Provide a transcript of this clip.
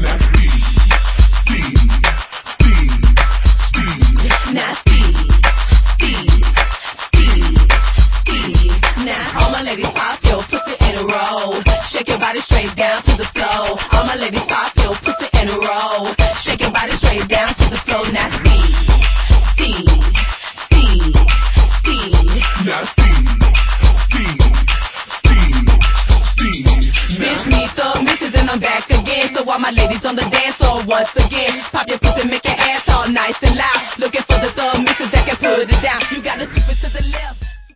Now Now all my ladies pop your pussy in a row. Shake your body straight down to the floor. All my ladies pop your pussy in a row. Shake your body straight down to the floor. Now steam. Now steam. It's me, Thug Mrs. and I'm back again. So all my ladies on the dance floor once again. Pop your pussy, make your ass all nice and loud. Looking for the Thug Mrs.